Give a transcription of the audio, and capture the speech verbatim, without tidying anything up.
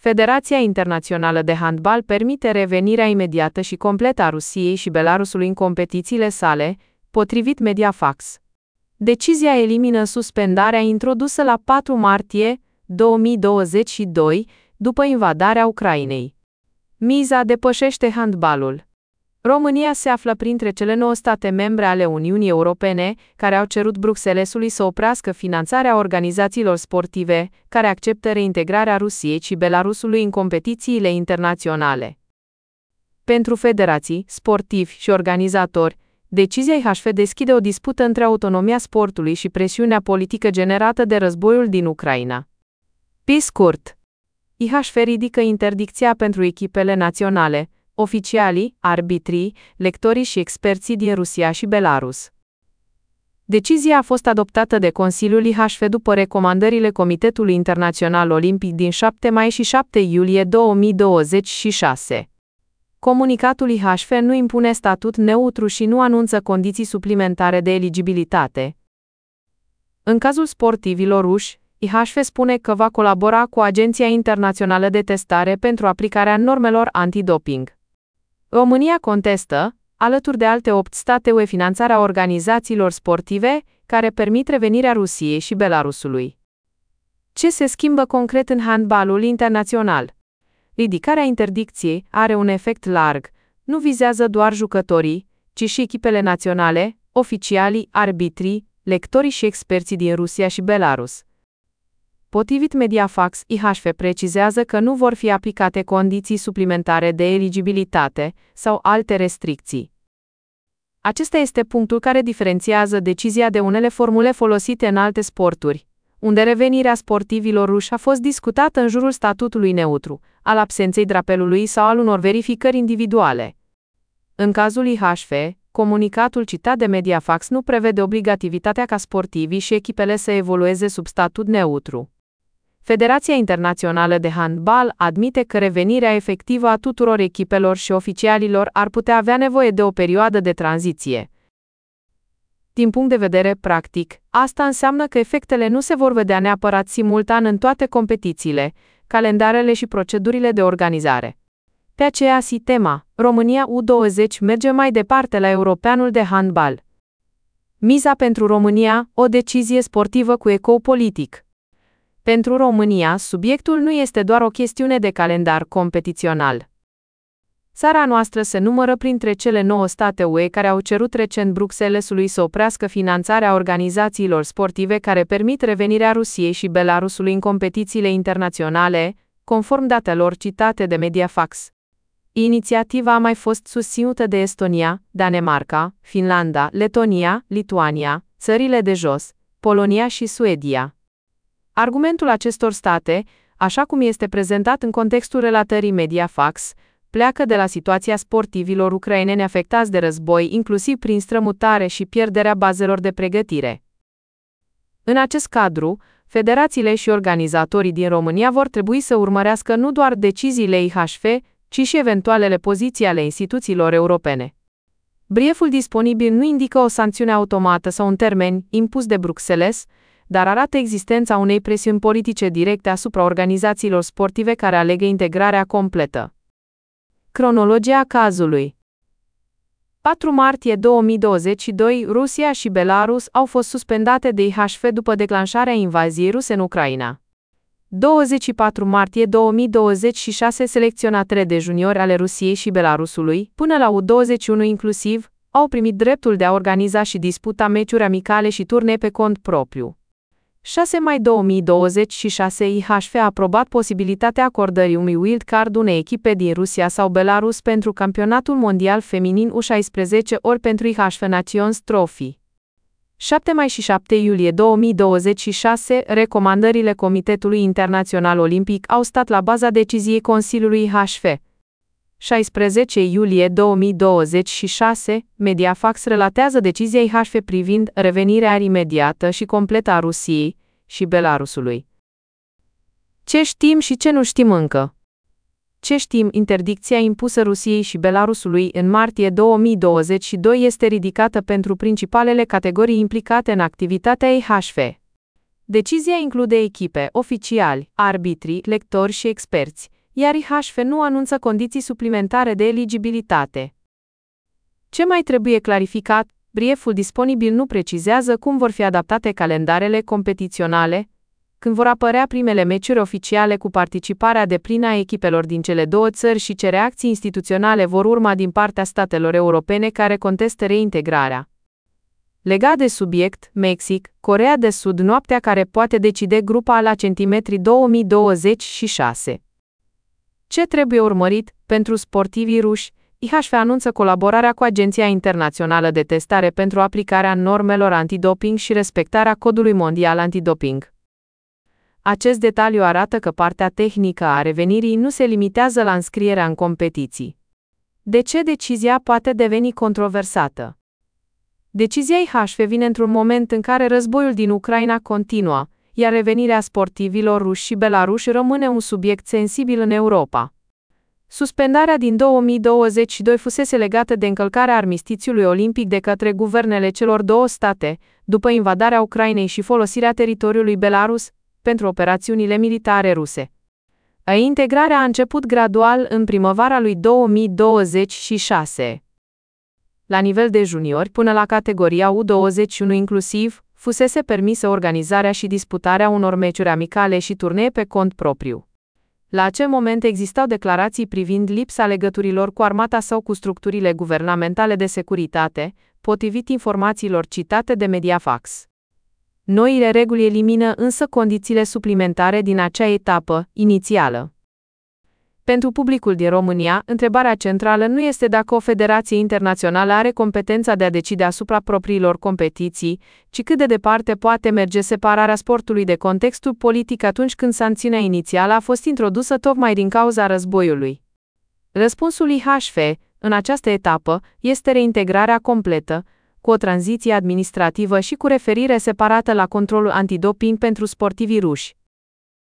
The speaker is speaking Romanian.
Federația Internațională de Handbal permite revenirea imediată și completă a Rusiei și Belarusului în competițiile sale, potrivit Mediafax. Decizia elimină suspendarea introdusă la patru martie două mii douăzeci și doi, după invadarea Ucrainei. Miza depășește handbalul. România se află printre cele nouă state membre ale Uniunii Europene care au cerut Bruxellesului să oprească finanțarea organizațiilor sportive care acceptă reintegrarea Rusiei și Belarusului în competițiile internaționale. Pentru federații, sportivi și organizatori, decizia I H F deschide o dispută între autonomia sportului și presiunea politică generată de războiul din Ucraina. Pe scurt, I H F ridică interdicția pentru echipele naționale, oficialii, arbitrii, lectorii și experții din Rusia și Belarus. Decizia a fost adoptată de Consiliul I H F după recomandările Comitetului Internațional Olimpic din șapte mai și șapte iulie două mii douăzeci și șase. Comunicatul I H F nu impune statut neutru și nu anunță condiții suplimentare de eligibilitate. În cazul sportivilor ruși, I H F spune că va colabora cu Agenția Internațională de Testare pentru aplicarea normelor antidoping. România contestă, alături de alte opt state U E, finanțarea organizațiilor sportive care permit revenirea Rusiei și Belarusului. Ce se schimbă concret în handbalul internațional? Ridicarea interdicției are un efect larg, nu vizează doar jucătorii, ci și echipele naționale, oficialii, arbitrii, lectorii și experții din Rusia și Belarus. Potrivit Mediafax, I H F precizează că nu vor fi aplicate condiții suplimentare de eligibilitate sau alte restricții. Acesta este punctul care diferențiază decizia de unele formule folosite în alte sporturi, unde revenirea sportivilor ruși a fost discutată în jurul statutului neutru, al absenței drapelului sau al unor verificări individuale. În cazul I H F, comunicatul citat de Mediafax nu prevede obligativitatea ca sportivii și echipele să evolueze sub statut neutru. Federația Internațională de Handbal admite că revenirea efectivă a tuturor echipelor și oficialilor ar putea avea nevoie de o perioadă de tranziție. Din punct de vedere practic, asta înseamnă că efectele nu se vor vedea neapărat simultan în toate competițiile, calendarele și procedurile de organizare. Pe aceea si tema, România U douăzeci merge mai departe la Europeanul de Handbal. Miza pentru România, o decizie sportivă cu ecou politic. Pentru România, subiectul nu este doar o chestiune de calendar competițional. Țara noastră se numără printre cele nouă state U E care au cerut recent Bruxellesului să oprească finanțarea organizațiilor sportive care permit revenirea Rusiei și Belarusului în competițiile internaționale, conform datelor citate de Mediafax. Inițiativa a mai fost susținută de Estonia, Danemarca, Finlanda, Letonia, Lituania, țările de jos, Polonia și Suedia. Argumentul acestor state, așa cum este prezentat în contextul relatării Mediafax, pleacă de la situația sportivilor ucraineni afectați de război, inclusiv prin strămutare și pierderea bazelor de pregătire. În acest cadru, federațiile și organizatorii din România vor trebui să urmărească nu doar deciziile I H F, ci și eventualele poziții ale instituțiilor europene. Brieful disponibil nu indică o sancțiune automată sau un termen impus de Bruxelles, dar arată existența unei presiuni politice directe asupra organizațiilor sportive care alegă integrarea completă. Cronologia cazului. patru martie două mii douăzeci și doi, Rusia și Belarus au fost suspendate de I H F după declanșarea invaziei ruse în Ucraina. douăzeci și patru martie două mii douăzeci și șase, selecționatele de juniori ale Rusiei și Belarusului, până la U douăzeci și unu inclusiv, au primit dreptul de a organiza și disputa meciuri amicale și turnee pe cont propriu. șase mai două mii douăzeci și șase, I H F a aprobat posibilitatea acordării unui wildcard unei echipe din Rusia sau Belarus pentru campionatul mondial feminin U șaisprezece ori pentru I H F Nations Trophy. șapte mai și șapte iulie două mii douăzeci și șase, recomandările Comitetului Internațional Olimpic au stat la baza deciziei Consiliului I H F. șaisprezece iulie două mii douăzeci și șase, Mediafax relatează decizia I H F privind revenirea imediată și completă a Rusiei și Belarusului. Ce știm și ce nu știm încă? Ce știm? Interdicția impusă Rusiei și Belarusului în martie două mii douăzeci și doi este ridicată pentru principalele categorii implicate în activitatea I H F. Decizia include echipe, oficiali, arbitri, lectori și experți, iar I H F nu anunță condiții suplimentare de eligibilitate. Ce mai trebuie clarificat? Brieful disponibil nu precizează cum vor fi adaptate calendarele competiționale, când vor apărea primele meciuri oficiale cu participarea deplină a echipelor din cele două țări și ce reacții instituționale vor urma din partea statelor europene care contestă reintegrarea. Legat de subiect, Mexic, Coreea de Sud noaptea care poate decide grupa la centimetri două mii douăzeci și șase. Ce trebuie urmărit pentru sportivii ruși? I H F anunță colaborarea cu Agenția Internațională de Testare pentru aplicarea normelor antidoping și respectarea codului mondial antidoping. Acest detaliu arată că partea tehnică a revenirii nu se limitează la înscrierea în competiții. De ce decizia poate deveni controversată? Decizia I H F vine într-un moment în care războiul din Ucraina continuă, iar revenirea sportivilor ruși și belaruși rămâne un subiect sensibil în Europa. Suspendarea din două mii douăzeci și doi fusese legată de încălcarea armistițiului olimpic de către guvernele celor două state, după invadarea Ucrainei și folosirea teritoriului Belarus pentru operațiunile militare ruse. Integrarea a început gradual în primăvara lui două mii douăzeci și șase. La nivel de juniori, până la categoria U douăzeci și unu inclusiv, fusese permisă organizarea și disputarea unor meciuri amicale și turnee pe cont propriu. La acel moment existau declarații privind lipsa legăturilor cu armata sau cu structurile guvernamentale de securitate, potrivit informațiilor citate de Mediafax. Noile reguli elimină însă condițiile suplimentare din acea etapă inițială. Pentru publicul din România, întrebarea centrală nu este dacă o federație internațională are competența de a decide asupra propriilor competiții, ci cât de departe poate merge separarea sportului de contextul politic atunci când sancțiunea inițială a fost introdusă tocmai din cauza războiului. Răspunsul I H F, în această etapă, este reintegrarea completă, cu o tranziție administrativă și cu referire separată la controlul antidoping pentru sportivii ruși.